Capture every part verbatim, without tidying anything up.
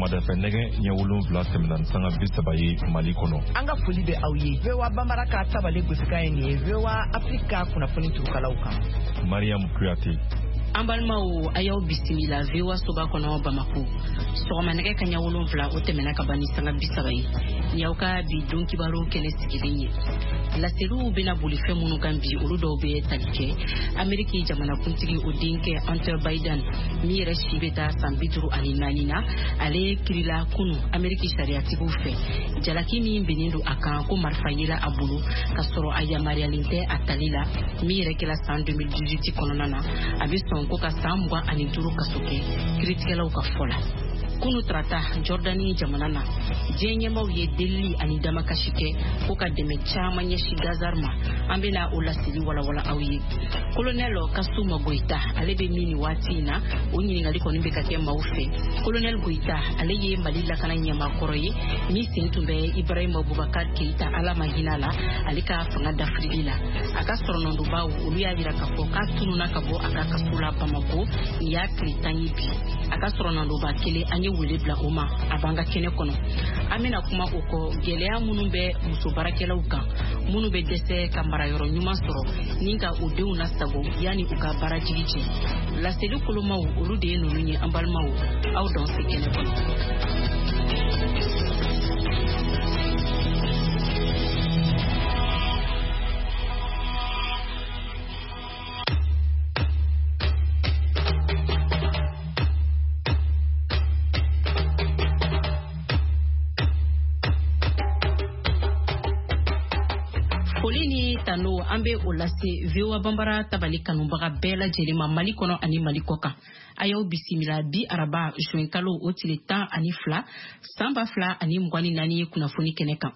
Sɔgɔmada fɛ nɛgɛ ɲɛ wolonwula tɛmɛna sanga bi saba ye Mali kɔnɔ. An ka foli bɛ aw ye. V O A Bambara ka tabale gosikan ye nin ye. V O A Afrika kunnafoni turukalaw kan. Mariam Kuyate. An balimaw a y'aw bisimila V O A soba kɔnɔ Bamako. Sɔgɔma nɛgɛ kaɲɛ wolonwula o tɛmɛna ka ban ni sanga bi saba ye. Ni y'aw ka bi don kibaru kɛnɛ sigilen ye. Laseliw bɛna boli fɛn minnu kan bi olu dɔw bɛ tali kɛ. Ameriki jamanakuntigi o denkɛ Hunter Biden min yɛrɛ si bɛ taa san bi duuru ani naani na ale kirila kunu Ameriki sariyatigiw fɛ. Jalaki min bɛnnen don a kan ko marifa yela a bolo ka sɔrɔ a yamaruyalen tɛ a tali la min yɛrɛ kɛla san deux mille dix-huit kɔnɔna na a bɛ sɔn ko ka san mugan ani duuru kaso kɛ kiritigɛlaw ka fɔ la. Kunu tarata Jordani jamana na diɲɛ ɲɛmaw ye delili ani damakasi kɛ ko ka dɛmɛ caman ɲɛsi Gazar ma. An bɛna o laseli walawala aw ye. Colonel Kasuma Goita ale bɛ min ni waati in na o ɲininkali kɔni bɛ ka kɛ maaw fɛ. Colonel Goita ale ye Mali lakana ɲɛmaakɔrɔ ye min sen tun bɛ Ibrahima Boubacar Keita ala ma hinɛ la ale ka fanga dafirili la. A ka sɔrɔnɔndobaw olu y'a jira k'a fɔ k'a tununa ka bɔ a ka kaso la Bamako nin y'a tile tan ye bi. A ka sɔrɔnɔndoba kelen an ye wele bila o ma a b'an ka kɛnɛ kɔnɔ. An bɛna kuma o kɔ gɛlɛya minnu bɛ muso baarakɛlaw kan minnu bɛ dɛsɛ ka marayɔrɔ ɲuman sɔrɔ ni ka o denw lasago yanni u ka baara jigi cɛ. Laseli kolomaw olu de ye ninnu ye an balimaw aw dɔn se kɛnɛ kɔnɔ. Tano an bɛ o lase V O A Bambara tabali kanubaga bɛɛ lajɛlen ma Mali kɔnɔ ani Mali kɔ kan. A y'aw bisimila bi araba juin kalo o tile tan ani fila san ba fila ani mugan ni naani ye kunnafoni kɛnɛ kan.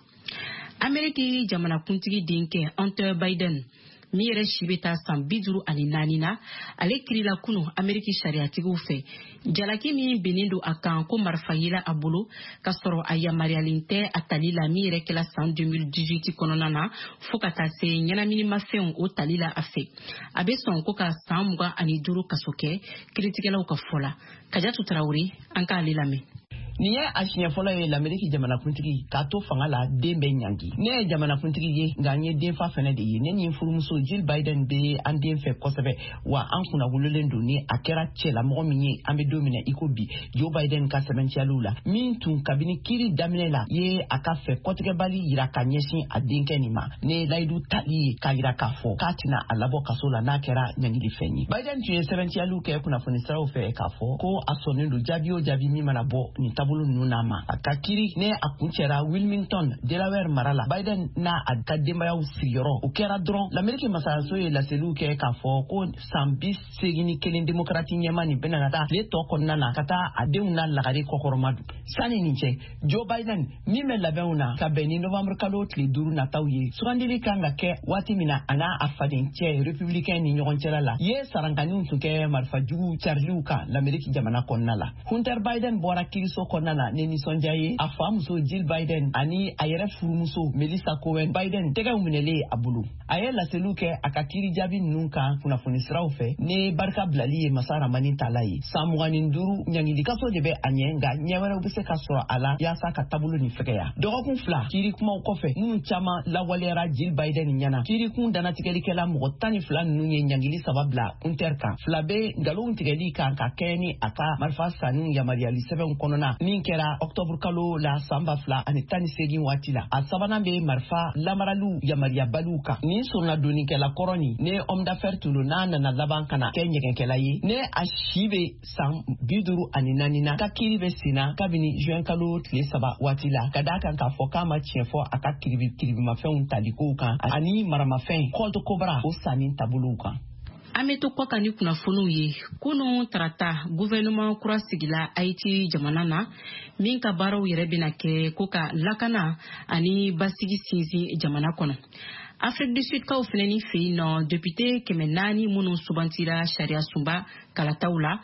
Ameriki jamanakuntigi denkɛ Hunter Biden min yɛrɛ si bɛ taa san bi duuru ani naani na ale kirila kunu Ameriki sariyatigiw fɛ. Jalaki min bɛnnen don a kan ko marifa yela a bolo ka sɔrɔ a yamaruyalen tɛ a tali la min yɛrɛ kɛla san deux mille dix-huit kɔnɔna na fo ka taa se ɲɛnaminimafɛnw o tali la a fɛ. A bɛ sɔn ko ka san mugan ani duuru kaso kɛ kiritigɛlaw ka fɔ la. Kajatu Tarawele an k'ale lamɛn. Nin ye a siɲɛ fɔlɔ ye l'Amérique jamanakuntigi k'a to fanga la den bɛ ɲangi. Ne ye jamanakuntigi ye nka n ye denfa fɛnɛ de ye. Ne ni furumuso Jill Biden bɛ an den fɛ kosɛbɛ wa an kunna wololen don ni a kɛra cɛlamɔgɔ min ye an bɛ don minɛ i ko bi Joe Biden ka sɛbɛntiyaliw la min tun kabini kiiri daminɛ la ye a ka fɛ kɔtigɛbali yira ka ɲɛsin a denkɛ nin ma. Ne layidu tali ye k'a yira k'a fɔ k'a tɛna a labɔ kaso la n'a kɛra ɲangili fɛn ye. Biden tun ye sɛbɛntiyaliw kɛ kunnafoni siraw fɛ k'a fɔ ko a sɔnnen don jaabi o jaabi min mana bɔ nin taabolo ninnu n'a ma. A ka kiiri ne a kun cɛra Wilmington Delaware mara la. Biden n'a a ka denbayaw sigiyɔrɔ o kɛra dɔrɔn l'Amérique masaso ye laseliw kɛ k'a fɔ ko san bi segin ni kelen démocrate ɲɛma nin bɛna ka taa tile tɔ kɔnɔna na ka taa a denw na lagare kɔkɔrɔma dun. Sani nin cɛ Joe Biden min bɛ labɛnw na ka bɛn ni novembre kalo tile duuru nataw ye sugandili kan ka kɛ waati min na a n'a a fadencɛ républicain ni ɲɔgɔn cɛla la ye sarankaniw tun kɛ marifa jugu chariliw kan l'Amérique jamana kɔnɔna la. Hunter Biden bɔra kiiriso kɔnɔna na ne nisɔndiya ye a famuso Jill Biden ani a yɛrɛ furumuso Melissa Cohen Biden tɛgɛw minɛlen a bolo. A ye laseliw kɛ a ka kiiri jaabi ninnu kan kunnafoni siraw fɛ ne barika bilali ye masa Ramani Tala ye. San mugan ni duuru ɲangilikaso de bɛ a ɲɛ nka ɲɛ wɛrɛw bɛ se ka sɔrɔ a la yaasa ka taabolo nin fɛgɛya. Dɔgɔkun fila kiiri kumaw kɔfɛ minnu caman lawaleyara Jill Biden ɲɛna kiirikun danatigɛlikɛla mɔgɔ tan ni fila ninnu ye ɲangili saba bila Hunter kan. Fila bɛ nkalon tigɛli kan ka kɛ ni a ka marifa sanni yamaruyali sɛbɛnw kɔnɔna min kɛra octobre kalo la san ba fila ani tan ni seegin waati la. A sabanan bɛ marifa lamaraliw yamaruyabaliw kan. Nin sɔrɔna donnikɛla kɔrɔ nin ne homme d'affaires tun don n'a nana laban kana kɛ ɲɛgɛnkɛla ye ne a si bɛ san bi duuru ani naani na ka kiiri bɛ senna kabini juin kalo tile saba waati la ka d'a kan k'a fɔ k'a ma tiɲɛ fɔ a ka kiribi kiribimafɛnw talikow kan ani maramafɛn kɔɔto kobara o sanni taabolow kan. An bɛ to kɔ kan ni kunnafoniw ye kunun tarata gouvernement kura sigila Haïti jamana na min ka baaraw yɛrɛ bɛna kɛ ko ka lakana ani basigi sinsin jamana kɔnɔ. Afrique du Sud kaw fɛnɛ ni fɛ yen nɔ député kɛmɛ naani minnu subantira sariya sunba kalataw la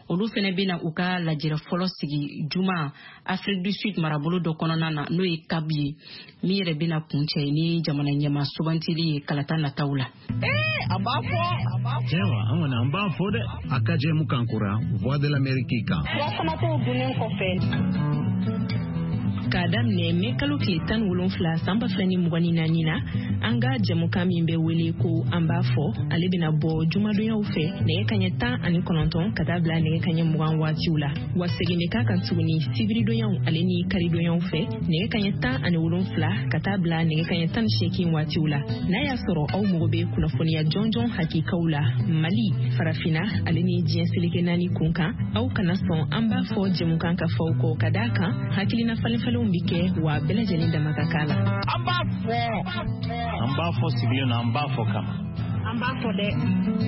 olu fene bena u ka lajɛrɛ fɔlɔ sigi juma Afrique du Sud marabolo dɔ kɔnɔna na n'o ye C A B ye min yɛrɛ bena kuncɛ ni jamana ɲɛma sugantili ye kalata nataw la. Eh, an b'a fɔ cɛwa an kɔni an b'a fɔ dɛ a ka jɛmu kan kura Voix de l'Amérique kan. Furasanatɔw dunnen kɔfɛ k'a daminɛ mai kalo tile tan ni wolonwula san ba fila ni mugan ni naani na an ka jɛmukan min bɛ wele ko an b'a fɔ ale bɛna bɔ jumadonyaw fɛ nɛgɛ kaɲɛ tan ani kɔnɔntɔn ka taa bila nɛgɛ kaɲɛ mugan waatiw la wa segin bɛ k'a kan tuguni sibiridonyaw ale ni karidonyaw fɛ nɛgɛ kaɲɛ tan ani wolonwula ka taa bila nɛgɛ kaɲɛ tan ni seegin waatiw la n'a y'a sɔrɔ aw mago bɛ kunnafoniya jɔnjɔn hakikaw la Mali farafina ale ni diɲɛ seleke naani kun kan aw kana sɔn an b'a fɔ jɛmukan ka fɔ kɔ ka d'a kan hakilina falenfalen bi kɛ wa bɛɛ lajɛlen dama ka k'a la. An b'a fɔ an b'a fɔ sigilen na an b'a fɔ kama an b'a fɔ dɛ.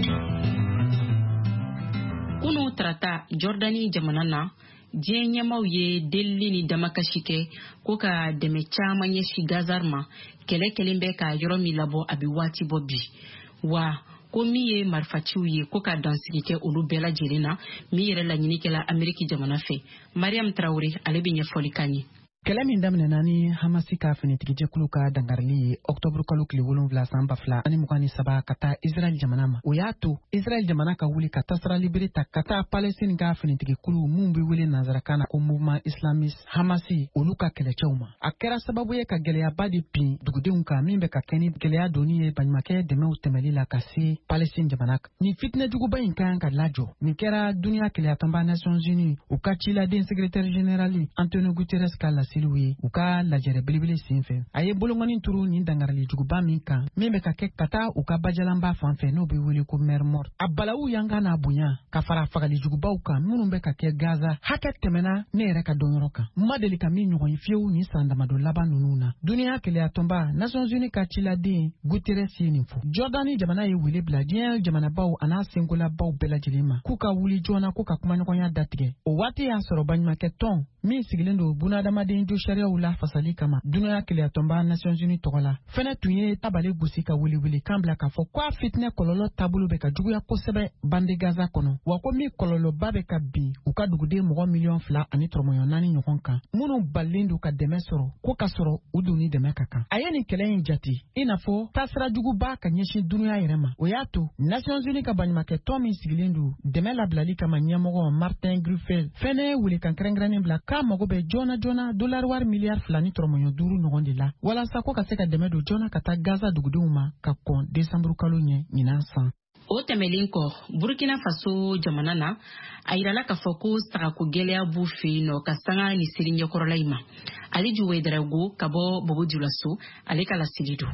Kunu tarata Jordani jamana na diɲɛ ɲɛmaw ye delili ni damakasi kɛ ko ka dɛmɛ caman ɲɛsi Gaza ma kɛlɛ kelen bɛ ka yɔrɔ min labɔ a bɛ waati bɔ bi wa ko min ye marifaciw ye ko ka dansigi kɛ olu bɛɛ lajɛlen na min yɛrɛ laɲinikɛla Ameriki jamana fɛ. Mariam Traoré ale bɛ ɲɛfɔli kan ye. Kɛlɛ min daminɛna ni Hamasi ka finitigijɛkulu ka dangarili ye Octobre kalo tile wolonwula san ba fila ani mugan ni saba ka taa Israel jamana ma. O y'a to Israel jamana ka wuli ka tasara libere ta ka taa Palestine ka finitigikulu mun bɛ wele nanzarakan na ko Mouvement Islamiste Hamasi olu ka kɛlɛcɛw ma. A kɛra sababu ye ka gɛlɛyaba de bin dugudenw kan min bɛ ka kɛ ni gɛlɛya doni ye baɲumankɛ dɛmɛw tɛmɛli la ka se Palestine jamana kan. Ni fitinɛjuguba in kan ka lajɔ. Nin kɛra duniya kɛlɛyatɔnba Nations Unies u ka ciladen secrétaire général Antonio Guterres ka laseliw ye u ka lajɛrɛ belebele sen fɛ. A ye bolongɔni turu nin dangarili juguba min kan min bɛ ka kɛ ka taa u ka bajalanba fan fɛ n'o bɛ wele ko mer mort. A balawu yan ka n'a bonya ka fara fagali jugubaw kan minnu bɛ ka kɛ Gaza hakɛ tɛmɛna ne yɛrɛ ka dɔnyɔrɔ kan. Ma deli ka min ɲɔgɔn fiyewu ni san damadɔ laban ninnu na. Duniya kɛlɛyatɔnba Nations Unies ka ciladen Guterres ye nin fɔ. Jordani jamana ye wele bila diɲɛ jamanabaw a n'a senkolabaw bɛɛ lajɛlen ma k'u ka wuli joona k'u ka kumaɲɔgɔnya datigɛ. O waati y'a sɔrɔ baɲumankɛ tɔn min sigilen don bunadamaden jo sariyaw la fasali kama duniya kɛlɛyatɔnba Nations Unies tɔgɔ la fɛnɛ tun ye tabale gosi ka wele-wele kan bila k'a fɔ k'a fitinɛ kɔlɔlɔ taabolo bɛ ka juguya kosɛbɛ bande Gaza kɔnɔ wa ko min kɔlɔlɔba bɛ ka bin u ka duguden mɔgɔ miliyɔn fila ani tɔrɔmɔɲɔ naani ɲɔgɔn kan minnu balilen don ka dɛmɛ sɔrɔ ko ka sɔrɔ u don ni dɛmɛ ka kan. A ye nin kɛlɛ in jate i n'a fɔ taasira juguba ka ɲɛsin duniya yɛrɛ ma. O y'a to Nations Unies ka baɲumankɛ tɔn min sigilen don dɛmɛ labilali kama ɲɛmɔgɔ Martin Griffiths fɛnɛ ye welekan kɛrɛnkɛrɛnnen bila k'a mago bɛ joona joona dolari wari miliyari fila ni tɔrɔmɔɲɔ duuru ɲɔgɔn de la walasa ko ka se ka dɛmɛ don joona ka taa Gaza dugudenw ma ka kɔn desanburu kalo ɲɛ ɲinan san. O tɛmɛlen kɔ Burkina Faso jamana na a yirala k'a fɔ ko sagako gɛlɛya b'u fɛ yen nɔ ka sanga ni seli ɲɛkɔrɔla in ma. Ale ju Wederago ka bɔ Bobo Dioulasso ale ka laseli don.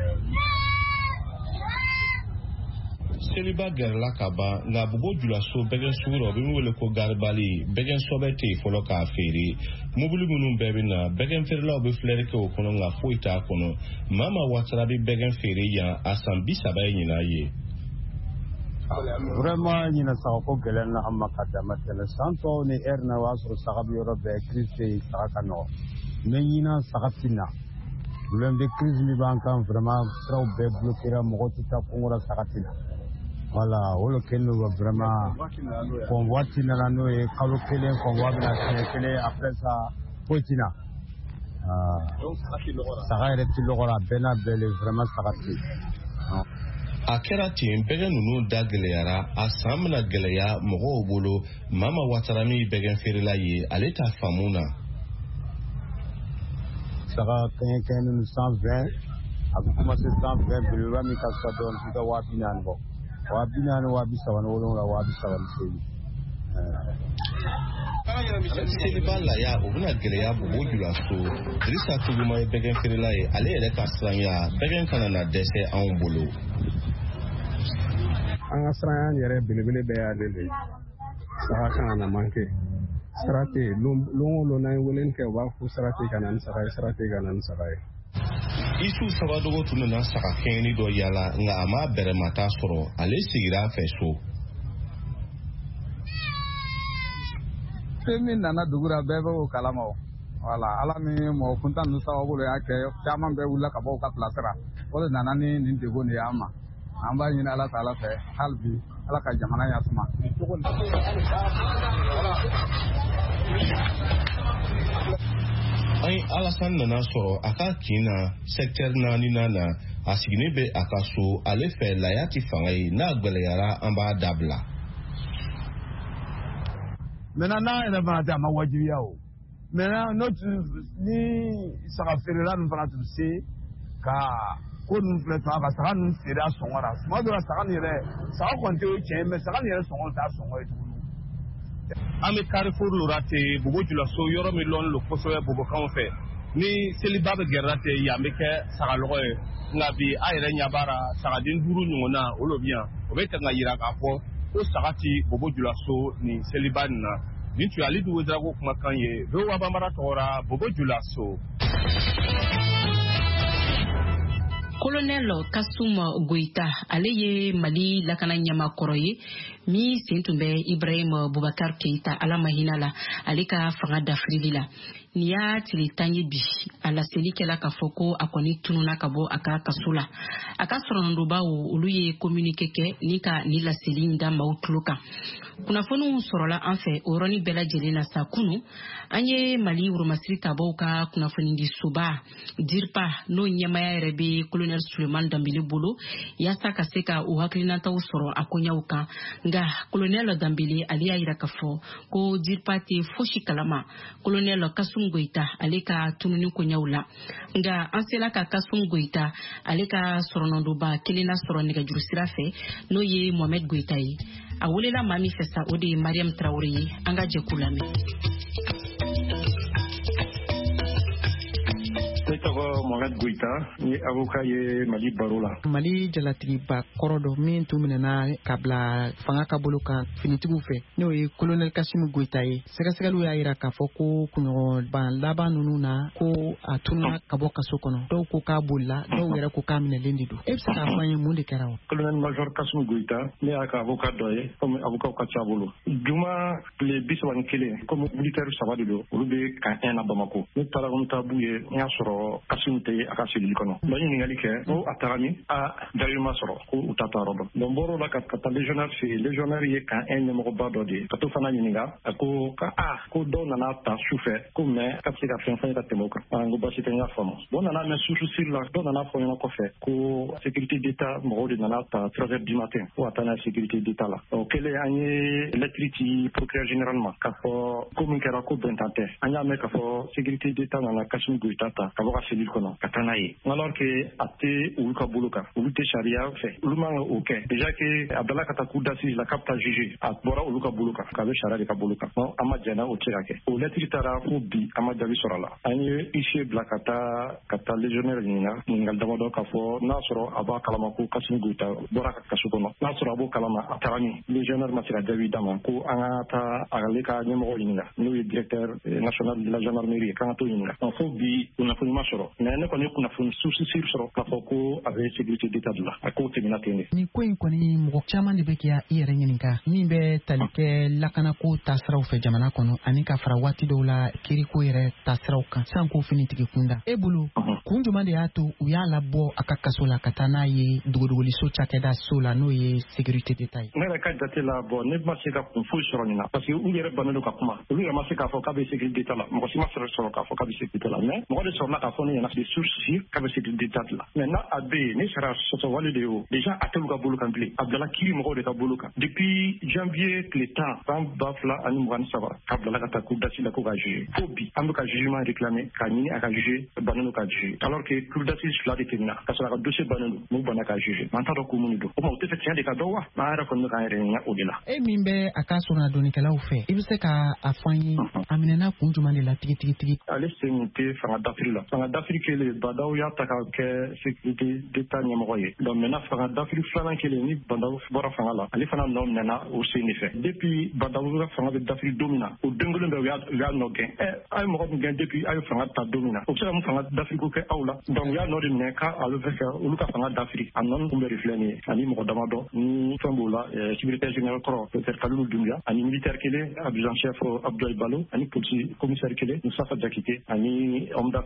Seliba gɛrɛla ka ban nka Bobo Dioulasso bɛgɛn sugu rɔ bɛ wele ko garibali bɛgɛn sɔbɛ tɛ yen fɔlɔ k'a feere mobili minnu bɛɛ bɛ na bɛgɛn feerelaw bɛ filɛri kɛ o kɔnɔ nka foyi t'a kɔnɔ Mama Ouattara bɛ bɛgɛn feere yan a san bi saba ye ɲinan ye. Vraiment ɲinan sagako gɛlɛn na an ma ka dama tɛmɛ san tɔw ni ɛri na o y'a sɔrɔ saga bɛ yɔrɔ bɛɛ crise bɛ yen saga ka nɔgɔ mais ɲinan saga ti na problème de crise min b'an kan vraiment siraw bɛɛ bloquera mɔgɔ tɛ taa kɔngɔ saga ti na. Voilà, o lo kɛlen don vraiment convoi ti nana n'o ye kalo kelen convoi bɛna siɲɛ kelen après ça foyi ti na. Saga yɛrɛ ti lɔgɔra bɛɛ n'a bɛɛ le vraiment saga ti. A kɛra ten bɛgɛn ninnu da gɛlɛyara a san bɛna gɛlɛya mɔgɔw bolo Mama Ouattara min bɛgɛn feerela ye ale t'a faamu na. Saga kɛɲɛ kɛɲɛ ninnu cent vingt a bɛ commencer cent vingt belebeleba min ka sɔrɔ dɔrɔn f'i ka waa bi naani bɔ. Waa bi naani waa bi saba ni wolonwula waa bi saba ni seegin. Seliba laya o bɛna gɛlɛya Bobo Dioulasso Dirisa Tuguma ye bɛgɛn feerela ye ale yɛrɛ ka siranya bɛgɛn kana na dɛsɛ anw bolo. An ka siranya yɛrɛ belebele bɛɛ y'ale de ye saga kana na manke sira tɛ yen lon o lon n'an ye weleli kɛ u b'a fɔ sira tɛ ka na ni saga ye sira tɛ ka na ni saga ye. Isu Sabadogo tun nana saga kɛɲɛni dɔ yala nka a ma bɛrɛmata sɔrɔ ale sigira a fɛ so. Fɛn min nana dugu la bɛɛ bɛ o kalama o voilà ala ni mɔgɔ kuntan ninnu sababu y'a kɛ caman bɛɛ wulila ka bɔ u ka pilasira o de nana ni nin degun de y'an ma an b'a ɲini ala ta ala fɛ hali bi ala ka jamana yasuma. Ay Alassane nana sɔrɔ a ka kin na secteur naani na a siginin bɛ a ka so ale fɛ laya ti fanga ye n'a gwɛlɛyara an b'a dabila. Maintenant n'a yɛrɛ fana tɛ a ma wajibiya o. Maintenant n'o ni saga feerela ninnu fana tun se ka ko ninnu filɛ tuma ka saga ninnu feere a sɔngɔ la tuma dɔ la saga nin yɛrɛ saga kɔni tɛ tiɲɛ ye mais saga nin yɛrɛ sɔngɔ t'a sɔngɔ ye tuguni. An bɛ Carrefour Lorate Bobojulaso yɔrɔ min lɔnni don kosɛbɛ Bobokanw fɛ ni seliba bɛ gɛrɛla tɛ yan bɛ kɛ sagalɔgɔ ye nka bi a yɛrɛ ɲɛ b'a la sagaden duuru ɲɔgɔnna o lo bi yan o bɛ kan ka yira k'a fɔ ko saga ti Bobojulaso ni seliba nin na nin tun ye Alidu Wezako kumakan ye V O A Banbara tɔgɔra Bobojulaso. Colonel Kasum Goïta ale ye Mali lakana ɲamakɔrɔ ye min sen tun bɛ Ibrahim Boubacar Keïta ala mahina la ale ka fanga dafirili la ni y'a tile tan ye bi a laseli kɛla k'a fɔ ko a kɔni tununa ka bɔ a ka kaso la a ka sɔrɔndobaw olu ye communiqué kɛ ni ka ni laseli in da maaw tulo kan kunnafoniw sɔrɔla an fɛ o yɔrɔnin bɛɛ lajɛlen na sa kunu an ye Mali Woromasiri tabaw ka kunnafoni di soba DIRPA n'o ɲɛmaya yɛrɛ bɛ Colonel Suleiman Dambele bolo yaasa ka se ka o hakilinataw sɔrɔ a koɲaw kan nga Colonel Dambele ale y'a yira k'a fɔ ko DIRPA tɛ fosi kalama Colonel Kasum Goïta ale ka tununi koɲaw la nga an sela ka Kasum Goïta ale ka sɔrɔnɔndoba kelen na sɔrɔ nɛgɛjuru sira fɛ n'o ye Mohamed Goïta ye a welela maa min fɛ sa o de ye Mariam Traoré ye an ka jɛ k'u lamɛn. Ne tɔgɔ Mohamed Goïta ni avocat ye Mali baro la. Mali jalatigiba kɔrɔ dɔ min tun minɛna ka bila fanga ka bolo kan finitigiw fɛ n'o ye Colonel Kasum Goïta ye sɛgɛsɛgɛliw y'a yira k'a fɔ ko kunɲɔgɔnban laban ninnu na ko a tununa ka bɔ kaso kɔnɔ dɔw ko k'a bolila dɔw yɛrɛ ko k'a minɛlen de don e bɛ se k'a fɔ an ye mun de kɛra o. Colonel Major Kasum Goïta ne y'a ka avocat dɔ ye comme avocat ka ca bolo juma tile bi saba ni kelen comme militaire saba de don olu bɛ kan un na Bamako ne taara ko n taa b'u ye n y'a sɔrɔ Kasum tɛ a ka selili kɔnɔ n bɛ ɲininkali kɛ ko a taara min a jaabi ma sɔrɔ ko u ta taa yɔrɔ dɔn donc n bɔr'o la ka taa légionnaire fɛ yen légionnaire ye kan un ɲɛmɔgɔba dɔ de ye ka to fana ɲininka a ko ka a ko dɔw nana ta su fɛ ko mais ka bɛ se ka fɛn fɛn ka tɛmɛ o kan n ko basi tɛ n y'a faamu bon nana mɛ susu siri la dɔw nana fɔ ɲɔgɔn kɔfɛ ko sécurité d'état mɔgɔw de nana ta trois heures du matin ko a taa n'a sécurité d'état la o kɛlen an ye lettre ci procureur général ma k'a fɔ ko min kɛra ko bɛntan tɛ an y'a mɛn k'a fɔ sécurité d'état nana Kasum Goïta ta ka bɔ ka selili kɔnɔ ka taa n'a ye alors que a tɛ olu ka bolo kan olu tɛ sariya fɛ olu man kan o kɛ déjà que a bilala ka taa cour d'assises la k'a bɛ taa juger a bɔra olu ka bolo kan k'a bɛ sariya de ka bolo kan bon an ma jɛnna o tɛ se ka kɛ o lettre taara fo bi an ma jaabi sɔrɔ a la an ye huissier bila ka taa ka taa légionnaire ɲininka ɲininkali damadɔ k'a fɔ n'a sɔrɔ a b'a kalama ko Kasum Goïta bɔra ka kaso kɔnɔ n'a sɔrɔ a b'o kalama a taara min légionnaire ma se ka jaabi d'a ma ko an ka taa ale ka ɲɛmɔgɔ ɲininka n'o ye directeur national de la gendarmerie ye k'an ka t'o ɲininka fo bi kunnafoni ma sɔrɔ mais ne kɔni ye kunnafoni susisiri sɔrɔ k'a fɔ ko a bɛ sécurité d'état de la a k'o tɛmɛna ten de. Nin ko in kɔni mɔgɔ caman de bɛ k'i yɛrɛ ɲininka min bɛ tali kɛ lakanako taasiraw fɛ jamana kɔnɔ ani ka fara waati dɔw la kiriko yɛrɛ taasiraw kan san k'o finitigi kunda e bolo kun jumɛn de y'a to u y'a labɔ a ka kaso la ka taa n'a ye dogodogoliso cakɛda so la n'o ye sécurité d'état ye. Ne yɛrɛ ka jate la bon ne ma se ka kun foyi sɔrɔ nin na parce que u yɛrɛ bannen don ka kuma olu yɛrɛ ma se k'a fɔ k'a bɛ sécurité d'état la mɔgɔ si ma sɔrɔ k'a fɔ k'a bɛ sécurité la mais mɔgɔ de sɔrɔla k'a fɔ ne ɲɛna de source k'a bɛ sécurité d'état la mais n'a a bɛ yen ne sera sɔsɔwale de ye o déjà a t'olu ka bolo kan bilen a bilala kiiri mɔgɔw de ka bolo kan depuis janvier tile tan san ba fila ani mugan ni saba k'a bilala ka taa cour d'assises la ko ka juger fo bi an bɛ ka jugement réclamer k'a ɲini a ka juger bannen don ka juger alors que cour d'assises fila de tɛmɛna ka sɔrɔ a ka dossier bannen don n'u banna ka juger mais an t'a dɔn ko mun de don o tuma o tɛ fɛ tiɲɛ de ka dɔn wa an yɛrɛ kɔni bɛ k'an yɛrɛ ɲininka o de la. e min bɛ a ka sɔrɔ dɔnnikɛlaw fɛ i bɛ se ka a fɔ an ye a minɛna kun jumɛn de la tigi tigi tigi. ale sen tɛ fanga dafiri la fanga dafiri kelen badaw y'a ta ka kɛ sécurité d'état ɲɛmɔgɔ ye donc maintenant fanga dafiri filanan kelen ni badaw bɔra fanga la ale fana nɔ minɛna o sen de fɛ depuis badaw ka fanga bɛ dafiri don min na o don kelen bɛ u y'a u y'a nɔ gɛn ɛ a ye mɔgɔ min gɛn depuis a ye fanga ta don min na o bɛ se ka mun fanga dafiri ko kɛ aw la donc u y'a nɔ de minɛ k'a ale fɛ ka olu ka fanga dafiri a nɔ kun bɛ de filɛ nin ye ani mɔgɔ damadɔ ni fɛn b'o la secrétaire général kɔrɔ docteur Kalilu Dunbiya ani militaire kelen adjudant chef Abdoulaye Balo ani policier commissaire kelen Musafa Jakite ani homme d'affaires dɔ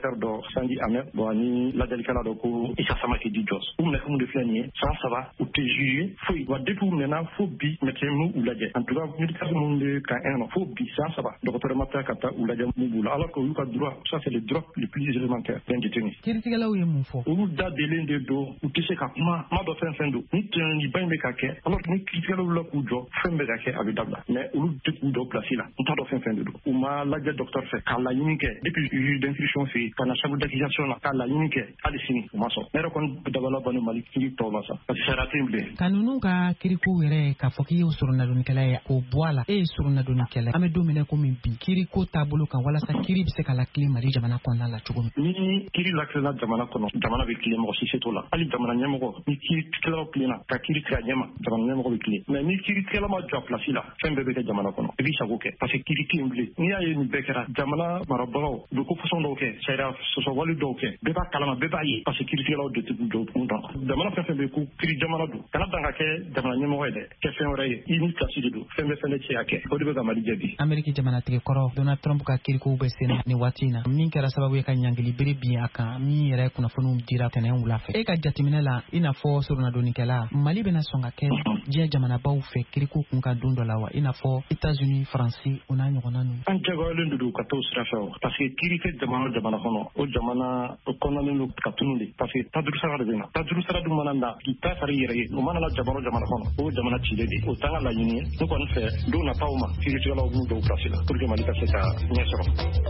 Sandy Ahmed bon ni ladalikala do ko Issa Samake di Jos um na fu de flani sans ça va ou te juger faut wa depuis maintenant faut bi mettre nous ou lajé en tout cas médical monde ka un faut bi sans ça va docteur Mata kata ou lajé mu bula alors que le droit ça c'est le droit le plus élémentaire d'un détenu kiritigala uye mu fo ou da délai de do ou te ka ma ma do fen fen do ni ni ba me ka ke alors que ni kiritigala ou la ku jo fen be ka ke avec dabla mais ou te ku do place là on ta do fen fen do ou ma lajé docteur fait quand la unité depuis juge d'instruction fait quand la chambre d'accusation là quand la unité a défini ou ma so mais kon dabala banu malik ki to ma ça parce que ça ratimble kanunu ka kiriku were ka foki usuruna dunikela ya ko boala e usuruna dunikela ame domine ko min bi kiriko tabulu kan wala sa kiri bi se kala klima ri jamana ko la chugo ni kiri la klima jamana ko jamana bi klima ko si to la ali jamana nyamo ko ni kiri klima klima ka kiri kra nyama jamana nyamo ko bi klima mais ni kiri klima ma job la sila fembe be jamana ko bi sa ko ke parce que kiri kimble ni ayi ni bekara jamana marabaro do ko façon do ke sayra so so walu do ke be ba kalama be ba yi parce que kiri klima do tu do ko donc jamana fembe ko kiri jamana do kana danga ke jamana nyamo ko de ke fen ore ini kasi do fembe fembe ci ake ko de ga mali jebi amerika jamana tike koro Donald Trump ka kiriko be sen ni watina min kera sababu ya kanyangili biribi aka mi yere kuna fonu dira tene ulafe e ka jatimina la ina fo suruna donikela mali bena songa ke je jamana baw fe kiriko kun ka dondo lawa ina fo États-Unis France una nyogona nu an jago lendu do ka to sira fa parce que kirike jamana jamana kono o jamana o kono lendu ka tunundi parce que tadru sara de na tadru sara du mananda kita sari yere o manala jamana jamana kono o jamana chile de o tanga la yini no kon fe do na tauma kirike la o do prasila pour que mali ka se ka nyesoro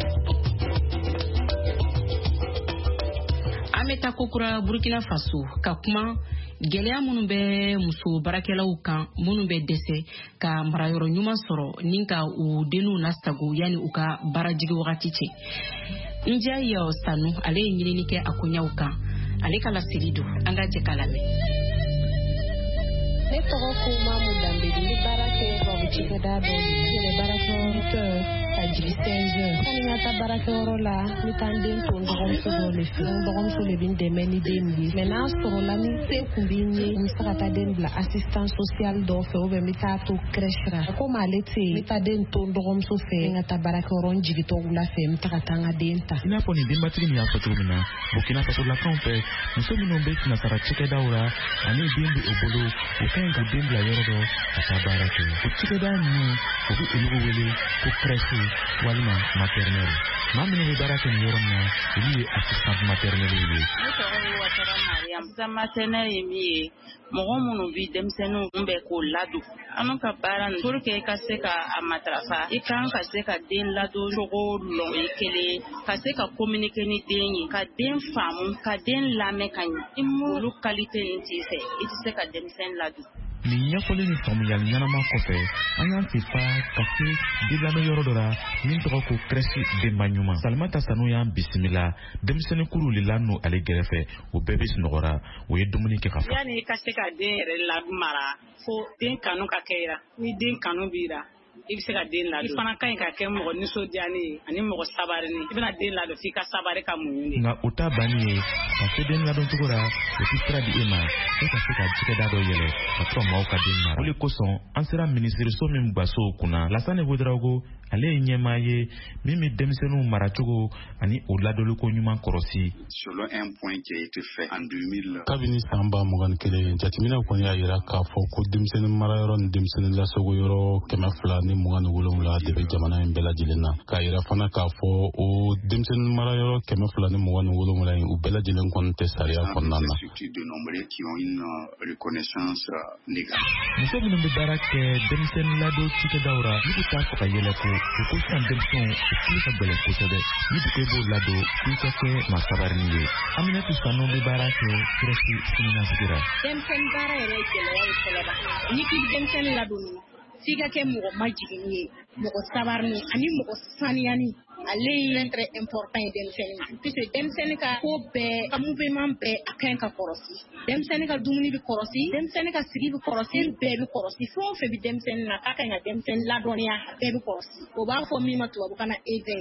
ameta kokura Burkina Faso ka kuma gɛlɛya minnu bɛ muso barakɛlaw kan minnu bɛ dɛsɛ ka marayɔrɔ ɲuman sɔrɔ ni ka u denw lasago yani u ka baarajigi wagati cɛ Njaye Sanu ale ye ɲinini kɛ a koɲaw kan ale ka laseli don an ka jɛ k'a lamɛn. Ne tɔgɔ ko Mamu Dambeli ni baara kɛ babu cikɛda dɔ ye baarakɛyɔrɔ ka jigi seize heures kani ŋa taa baarakɛyɔrɔ la ni taa n den to n dɔgɔmuso dɔ le fɛ n dɔgɔmuso le bi n dɛmɛ ni den ye mɛ n'a sɔrɔla ni se kun bi n ye n bɛ se ka taa den bila assistance sociale dɔ fɛ ou bien n bɛ taa to crèche ra komi ale tɛ yen n bɛ taa den to n dɔgɔmuso fɛ n ka taa baarakɛyɔrɔ n jigitɔ wula fɛ n bɛ taa ka taa n ka den ta. I n'a fɔ nin denbatigi min y'a fɔ cogo min na Burkina Fasolakaw fɛ muso minnu bɛ nasara cikɛdaw la ani den bɛ o bolo o ka ɲi ka den bila yɔrɔ dɔ ka taa baara kɛ o cikɛda ninnu o bɛ olu wele ko crèche walima maternelle maa minnu bɛ baara kɛ nin yɔrɔ min na olu ye assistante maternelle ye. Ne tɔgɔ ye Watara Mariam. Assistante maternelle ye min ye mɔgɔ minnu bɛ denmisɛnninw kunbɛn k'o ladon an ka baara nin pour que i ka se ka a matarafa i kan ka se ka den ladon cogo lɔn o ye kelen ka se ka communiquer ni den ye ka den faamu ka den lamɛn ka ɲɛ i m'olu qualité nin t'i fɛ i tɛ se ka denmisɛnnin ladon. Nin ɲɛfɔli ni faamuyali ɲɛnama kɔfɛ an y'an fifa ka se denlamɛn yɔrɔ dɔ la min tɔgɔ ko crèche denba ɲuman Salimata Sanu y'an bisimila denmisɛnnin kuru lila n'o ale gɛrɛfɛ o bɛɛ bɛ sunɔgɔra o ye dumuni kɛ ka fa yani i ka se ka den yɛrɛ lamara fo den kanu ka kɛ i ra ni den kanu b'i ra i bɛ se ka den ladon i fana ka ɲi ka kɛ mɔgɔ nisɔndiyalen ye ani mɔgɔ sabarini i bɛna den ladon f'i ka sabari ka muɲu de nka o ta banni ye ka se den ladon cogo la o tɛ sira di e ma e ka se ka cikɛda dɔ yɛlɛ ka to maaw ka den mara o de kosɔn an sera minisiriso min baso kunna Lassane Ouedraogo ale ye ɲɛmaa ye min bɛ denmisɛnninw mara cogo ani o ladonliko ɲuman kɔrɔsi. Selon un point qui a été fait en deux mille kabini san ba mugan ni kelen jateminɛw kɔni y'a jira k'a fɔ ko denmisɛnnin marayɔrɔ ni denmisɛnnin lasago yɔrɔ kɛmɛ fila ni mugan ni wolonwula de bɛ jamana in bɛɛ lajɛlen na k'a jira fana k'a fɔ o denmisɛnnin marayɔrɔ kɛmɛ fila ni mugan ni wolonwula in u bɛɛ lajɛlen kɔni tɛ sariya kɔnɔna na. muso minnu bɛ baara kɛ denmisɛnnin ladon cikɛdaw ra n'u bɛ taa fɔ ka yɛlɛ ko u ko sisan denmisɛnw u tile ka gɛlɛn kosɛbɛ ni dugu b'o ladon f'i ka kɛ maa sabarini ye. Aminata Sanu bɛ baara kɛ crèche Siniɲasigi ra. denmisɛnnin baara yɛrɛ ye gɛlɛya ye fɔlɔ la n'i k'i bɛ denmisɛnnin ladon f'i ka kɛ mɔgɔ majigin ye mɔgɔ sabarini ani mɔgɔ saniyani ale ye très important ye denmisɛnnin puisque denmisɛnnin ka ko bɛɛ ka mouvement bɛɛ a ka ɲi ka kɔlɔsi denmisɛnnin ka dumuni bɛ kɔlɔsi denmisɛnnin ka sigi bɛ kɔlɔsi bɛɛ bɛ kɔlɔsi fɛn o fɛn bɛ denmisɛnnin na k'a ka ɲi ka denmisɛnnin ladɔnniya bɛɛ bɛ kɔlɔsi o b'a fɔ min ma tubabukan na éveil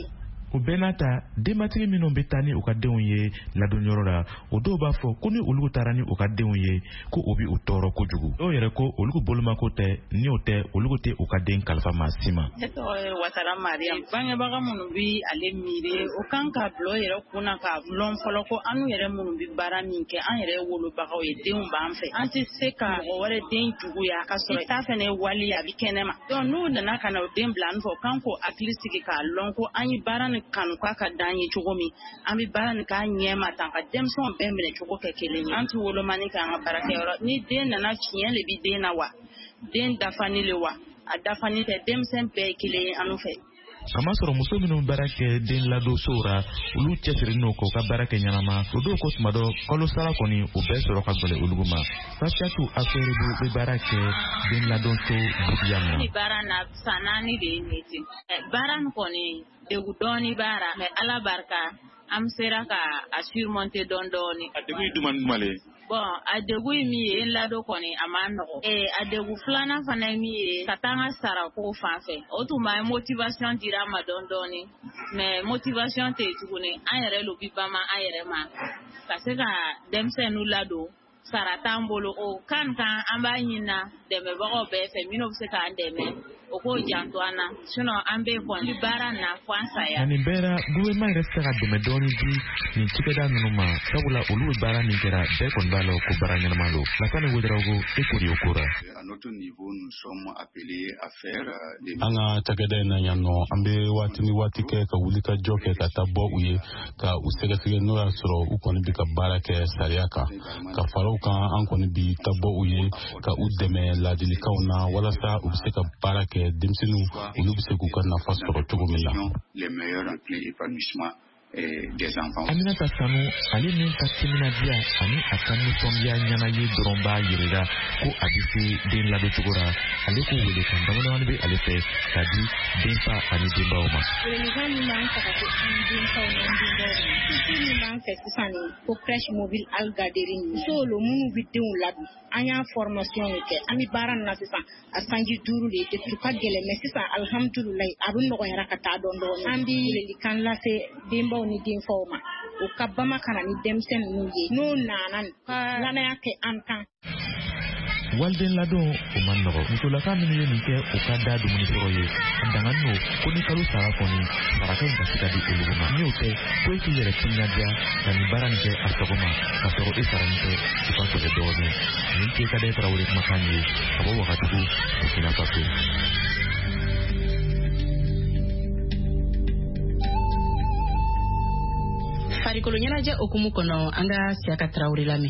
o bɛɛ n'a ta denbatigi minnu bɛ taa ni u ka denw ye ladonyɔrɔ la o dɔw b'a fɔ ko ni olu taara ni u ka denw ye ko o bɛ u tɔɔrɔ kojugu dɔw yɛrɛ ko olu bolomako tɛ ni o tɛ olu tɛ u ka den kalifa maa si ma. Ne tɔgɔ ye Watara Mariam. Bangebaga minnu bɛ ale miiri o kan ka bila o yɛrɛ kunna ka lɔn fɔlɔ ko an yɛrɛ minnu bɛ baara min kɛ an yɛrɛ wolobagaw ye denw b'an fɛ an tɛ se ka mɔgɔ wɛrɛ den juguya ka sɔrɔ i t'a fana ye wali a bɛ kɛnɛma donc n'u nana ka na o den bila an fɔ kan ko hakili sigi k'a lɔn ko an ye baara ni kanu k'a ka d'an ye cogo min an bɛ baara ni k'a ɲɛma tan ka denmisɛnw bɛɛ minɛ cogo kɛ kelen ye an tɛ wolomani k'an ka baarakɛyɔrɔ ni den nana tiɲɛ de bɛ den na wa den dafani le wa a dafani tɛ denmisɛn bɛɛ ye kelen ye an fɛ. kamasɔrɔ muso minnu baara kɛ den ladonsow ra olu cɛsirilen n'o k'u ka baara kɛ ɲɛnama o dɔw ko tuma dɔ kalo sara kɔni o bɛɛ sɔrɔ ka gɛlɛ olu ma Fasiatu Aferebu bɛ baara kɛ den ladonso bugiya na. Ni baara na san naani de ye ne ten baara nin kɔni degun dɔɔni baara mɛ ala barika an sera ka a surmonter dɔɔni dɔɔni. A degun ye jumɛn ni jumɛn ye? Bon a degun ye min ye lado kɔni a ma nɔgɔ ee a degun filanan fana ye min ye ka taa an ka sarako fan fɛ o tun b'a motivation dira an ma dɔɔni dɔɔni mais motivation tɛ yen tuguni an yɛrɛ lo bi bama an yɛrɛ ma ka se ka denmisɛnninw ladon sara t'an bolo o kan kan an b'a ɲinina dɛmɛbagaw bɛɛ fɛ minnu bɛ se k'an dɛmɛ o k'o janto an na sinon an bɛ kɔni baara na fo an saya. Nin bɛɛ la gouvernement yɛrɛ se ka dɛmɛ dɔɔni di nin cikɛda ninnu ma sabula olu bɛ baara min kɛra bɛɛ kɔni b'a la ko baara ɲɛnama don Lasane Ouedraogo e ko de o ko ra. À notre niveau nous sommes appelés à faire des. An ka cakɛda in na yan nɔ an bɛ waati ni waati kɛ ka wuli ka jɔ kɛ ka taa bɔ u ye ka u sɛgɛsɛgɛ n'o y'a sɔrɔ u kɔni bɛ ka baara kɛ sariya kan ka fara u kan an kɔni bi taa bɔ u ye ka u dɛmɛ ladilikanw na walasa u bɛ se ka baara kɛ denmisɛnninw olu bɛ se k'u ka nafa sɔrɔ cogo min na. Les meilleurs en plein épanouissement des enfants. Aminata Sanu ale min ka timinadiya ani a ka nisɔndiya ɲɛna ye dɔrɔn b'a yirira ko a bɛ se den ladoncogo ra ale k'o wele kan damadamani bɛ ale fɛ ka di denfa ani denbaw ma. Welekan min b'an fɛ ka di an denfaw ni an denbaw ma surtout min b'an fɛ sisan ko crèche mobile Algaderi muso olu minnu bɛ denw ladon an y'a formation kɛ an bɛ baara na sisan a sanji duuru de ye ka gɛlɛn mais sisan alhamdulilayi a bɛ nɔgɔyara ka taa dɔɔni dɔɔni an bɛ welekan lase denbaw ni denfaw ma o ka bama kana ni denmisɛn ninnu ye n'o nana ka lanaya kɛ an kan. Walden ladon o man nɔgɔ musolaka minnu ye nin kɛ u ka da dumuni sɔrɔ ye a dangan n'o ko ni kalo sara kɔni saraka in ka se ka di olu ma ni o tɛ ko e k'i yɛrɛ timinadiya ka nin baara nin kɛ a sɔgɔma ka sɔrɔ e sara nin kɛ u ka gɛlɛ dɔɔni nin kɛ ka da Tarawele kumakan ye ka bɔ Wagadugu Burkina Faso. Farikolo ɲɛnajɛ okumu kɔnɔ an ka Siyaka Tarawele lamɛn.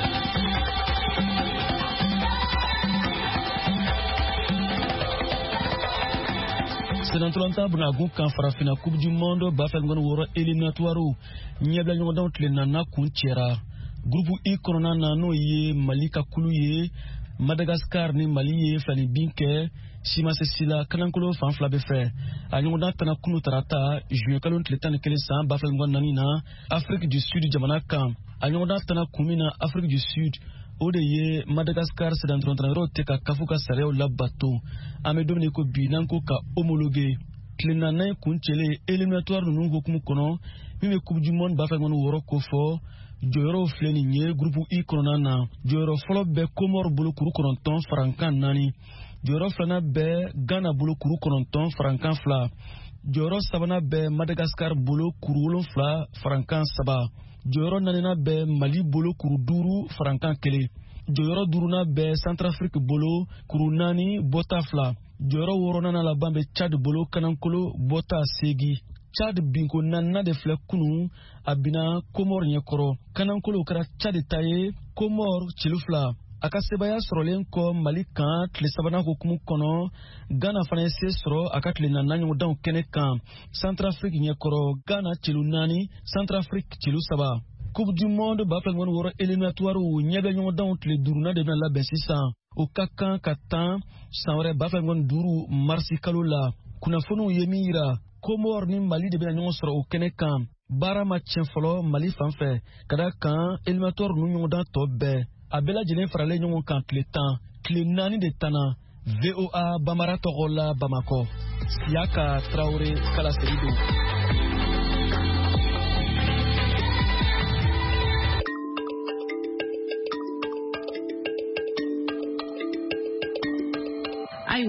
Senatolanta Bunagun kan farafina Coupe du Monde bafɛn ngɔni wɔɔrɔ éliminatoire ɲɛbila ɲɔgɔndanw tile naaninan kun cɛra groupe I kɔnɔna na n'o ye Mali ka kulu ye Madagascar ni Mali ye filani bin kɛ Simasesila kanankolo fan fila bɛ fɛ a ɲɔgɔndan tɛna kunu tarata juin kalo tile tan ni kelen san ba fila ngɔni naani na Afrique du Sud jamana kan a ɲɔgɔndan tɛna kun min na Afrique du Sud o de ye Madagascar sedantɔntɔnayɔrɔw tɛ ka kafu ka sariyaw labato an bɛ dumuni ko bi n'an ko ka homologué tile naaninan kun cɛlen éliminatoire ninnu hukumu kɔnɔ min bɛ Coupe du Monde bafɛ ngɔni wɔɔrɔ ko fɔ jɔyɔrɔw filɛ nin ye groupe I kɔnɔna na jɔyɔrɔ fɔlɔ bɛ Comore bolo kuru kɔnɔntɔn farankan naani jɔyɔrɔ filanan bɛ Ghana bolo kuru kɔnɔntɔn farankan fila jɔyɔrɔ sabanan bɛ Madagascar bolo kuru wolonfila farankan saba jɔyɔrɔ naaninan bɛ Mali bolo kuru duuru farankan kelen jɔyɔrɔ duurunan bɛ Centrafrique bolo kuru naani bɔta fila jɔyɔrɔ wɔɔrɔnan laban bɛ Tchad bolo kanankolo bɔta seegin Tchad binko naaninan de filɛ kunun a bina Comore ɲɛkɔrɔ kanankolo kɛra Tchad ta ye Comore celu fila a ka sebaya sɔrɔlen kɔ Mali kan tile sabanan hukumu kɔnɔ Ghana fana ye se sɔrɔ a ka tile naaninan ɲɔgɔndanw kɛnɛ kan Centrafrique ɲɛkɔrɔ Ghana celu naani Centrafrique celu saba Coupe du Monde bafɛ ngɔni wɔɔrɔ éliminatoire ɲɛbɛ ɲɔgɔndanw tile duurunan de bɛna labɛn sisan o ka kan ka tan san wɛrɛ bafɛ ngɔni duuru marisi kalo la kunnafoniw ye min yira Comore ni Mali de bɛna ɲɔgɔn sɔrɔ o kɛnɛ kan baara ma tiɲɛ fɔlɔ Mali fan fɛ ka da kan éliminatoire ninnu ɲɔgɔndan tɔ bɛɛ a bɛɛ lajɛlen faralen ɲɔgɔn kan tile tan tile naani de tanna V O A Bambara tɔgɔ la Bamakɔ Siyaka Tarawele Kala Seydou.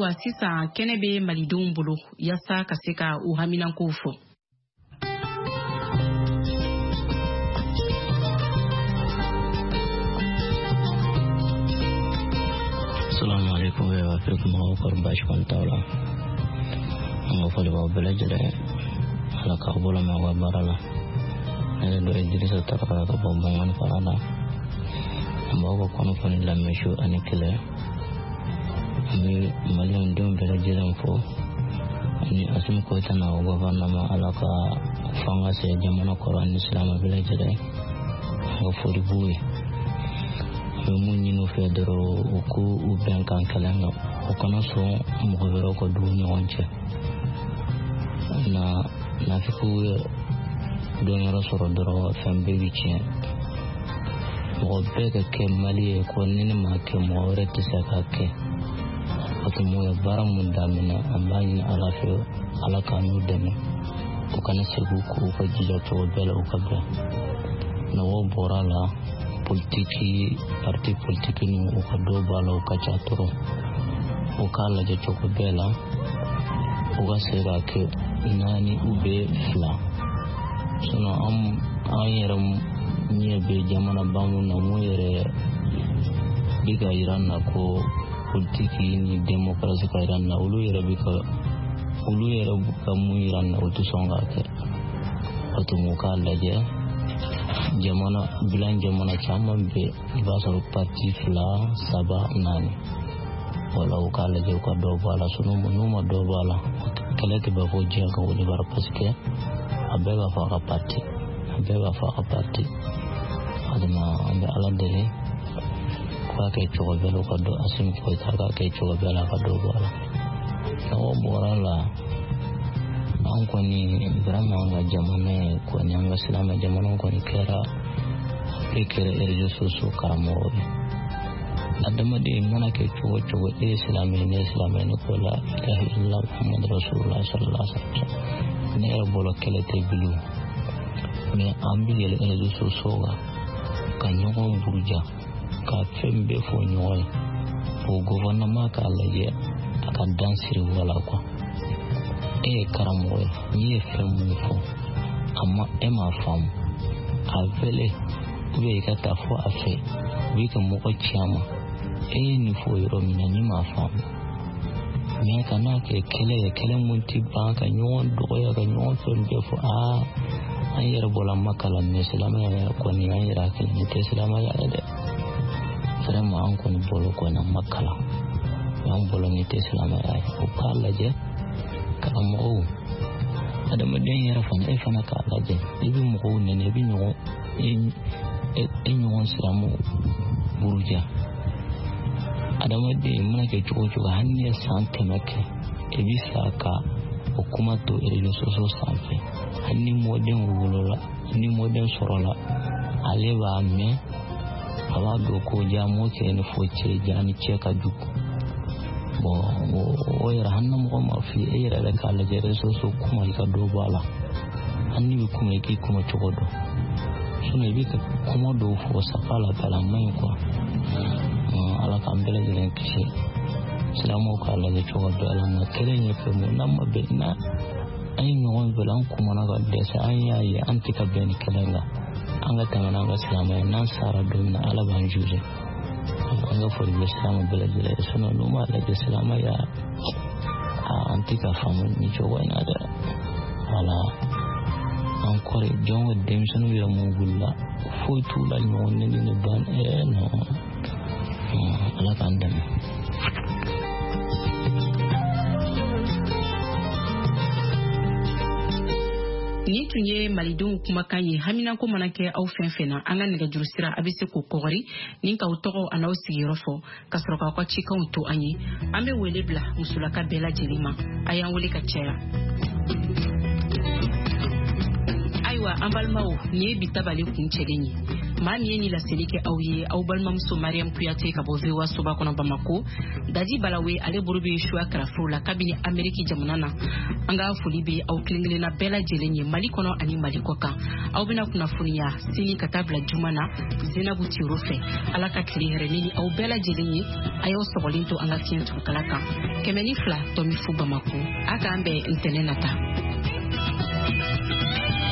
ayiwa sisan kɛnɛ bɛ malidenw bolo yasa ka se ka u haminankow fɔ. Assalamu alaikum wa rahmatullahi wa barakatuh. An fɔ de b'aw bɛɛ lajɛlen ala k'aw bolo mɛn aw ka baara la. Ne do Idrissa Traoré ka bɔ Bangani fara la. An b'aw ka kunnafoni lamɛn su ani kɛlɛ. An bɛ maliyɛndenw bɛɛ lajɛlen fo ani Asimi Goyita n'a ka gouvernement ala ka fanga se jamana kɔrɔ ani silamɛ bɛɛ lajɛlen. An ka foli b'u ye. An bɛ mun ɲini u fɛ dɔrɔn u k'u u bɛn kan kɛlɛ kan u kana sɔn mɔgɔ wɛrɛw ka don u ni ɲɔgɔn cɛ. Na na fi k'u don yɔrɔ sɔrɔ dɔrɔn fɛn bɛɛ bɛ tiɲɛ. Mɔgɔ bɛɛ ka kɛ Mali ye ko ni ne ma kɛ mɔgɔ wɛrɛ tɛ se ka kɛ. O tuma mun ye baara mun daminɛ an b'a ɲini ala fɛ ala ka n'u dɛmɛ u kana segin k'u ka jija cogo bɛɛ la u ka bɛn. Na o bɔra la politiki parti politiki ni u ka dɔ b'a la u ka ca tɔrɔ u k'a lajɛ cogo bɛɛ la u ka se ka kɛ naani u bɛ fila. Sinon an an yɛrɛ ɲɛ bɛ jamanaba mun na mun yɛrɛ bɛ ka yira an na ko politiki ni démocratie ka yira an na olu yɛrɛ bɛ ka olu yɛrɛ bɛ ka mun yira an na o tɛ sɔn k'a kɛ. O tuma u k'a lajɛ jamana bilan jamana caman bɛ i b'a sɔrɔ parti fila saba naani wala u k'a lajɛ u ka dɔ bɔ a la sinon n'u ma dɔ bɔ a la kɛlɛ tɛ bɛ fɔ diɲɛ kan o de b'a parce que a bɛɛ b'a fɔ a ka parti a bɛɛ b'a fɔ a ka parti o de ma an bɛ ala deli k'a kɛ cogo bɛɛ la u ka dɔ Asimi Goyita k'a kɛ cogo bɛɛ la a ka dɔ bɔ a la. N'o bɔra la an kɔni vraiment an ka jamana ye kɔni an ka silamɛ jamana kɔni kɛra e kɛra réseaux sociaux karamɔgɔ ye. Adamaden mana kɛ cogo cogo e ye silamɛ ne ye silamɛ ne ko la ilaha illallah Muhammadu Rasulullah sallallahu alaihi wasallam ne yɛrɛ bolo kɛlɛ tɛ bilen mais an bɛ yɛlɛ réseaux sociaux kan ka ɲɔgɔn buruja ka fɛn bɛɛ fɔ ɲɔgɔn ye o gouvernement k'a lajɛ a ka dan siri wala quoi. E ye karamɔgɔ ye n'i ye fɛn mun fɔ a ma e m'a faamu a vele ou bien i ka taa fɔ a fɛ u b'i ka mɔgɔ ci a ma e ye nin fɔ yɔrɔ min na n'i m'a faamu mais ka n'a kɛ kɛlɛ ye kɛlɛ mun tɛ ban ka ɲɔgɔn dɔgɔya ka ɲɔgɔn fɛn bɛɛ fɔ aa an yɛrɛ bɔra Maka la mais silamɛya yɛrɛ kɔni an yɛrɛ hakili nin tɛ silamɛya ye dɛ vraiment an kɔni bolo kɔni Maka la an bolo nin tɛ silamɛya ye o k'a lajɛ karamɔgɔw adamaden yɛrɛ fana e fana k'a lajɛ i bɛ mɔgɔw nɛnɛ i bɛ ɲɔgɔn e ɲɔgɔn siramu buruja adamaden mana kɛ cogo cogo hali ni ye san kɛmɛ kɛ i bɛ sa ka o kuma to réseaux sociaux sanfɛ hali ni mɔden wolola ni mɔden sɔrɔla ale b'a mɛn a b'a dɔn ko ja mɔ cɛ ni fɔ cɛ ja ni cɛ ka jugu. Bon o yɛrɛ hali na mɔgɔ ma f'i e yɛrɛ yɛrɛ k'a lajɛ réseaux sociaux kuma i ka dɔ bɔ a la hali ni bɛ kuma i k'i kuma cogo dɔn sinon i bɛ ka kuma dɔw fɔ safa la bɛɛ la a man ɲi quoi. Ala k'an bɛɛ lajɛlen kisi silamɛw k'a lajɛ cogo bɛɛ la nka kɛlɛ in ye fɛn mun n'an ma bɛn na an ye ɲɔgɔn wele an kumana ka dɛsɛ an y'a ye an tɛ ka bɛn ni kɛlɛ in kan an ka tɛmɛ n'an ka silamɛya n'an sara don min na Ala b'an juge. An ka foli bɛ silamɛ bɛɛ lajɛlen ye sinon n'u m'a lajɛ silamɛya an tɛ ka faamu ni cogo in na dɛ wala an kɔri jɔn ka denmisɛnninw yɛrɛ mun wulila foyi t'u la ɲɔgɔn nɛni ni ban ɛɛ non Ala k'an dɛmɛ. Nin tun ye malidenw kumakan ye haminako mana kɛ aw fɛn fɛn na an ka nɛgɛjuru sira a bɛ se k'o kɔgɔri nin k'aw tɔgɔ a n'aw sigiyɔrɔ fɔ ka sɔrɔ k'aw ka cikanw to an ye an bɛ wele bila musolaka bɛɛ lajɛlen ma a y'an wele ka caya. Ayiwa an balimaw nin ye bi tabale kun cɛlen ye maa min ye ni laseli kɛ aw ye aw balimamuso mariam kuyate ka bɔ vewa soba kɔnɔ bamako dadi balawe ale boro bɛ suya karafuru la kabini ameriki jamana na an ka foli bɛ aw kelen kelenna bɛɛ lajɛlen ye mali kɔnɔ ani mali kɔ kan aw bɛna kunnafoniya sini ka taa bila juma na zenabu tiro fɛ ala ka tile hɛrɛ ni aw bɛɛ lajɛlen ye a y'aw sɔgɔlen to an ka fiɲɛ tugukala kan kɛmɛ ni fila tɔmi fu bamako a k'an bɛn ntɛnɛn nata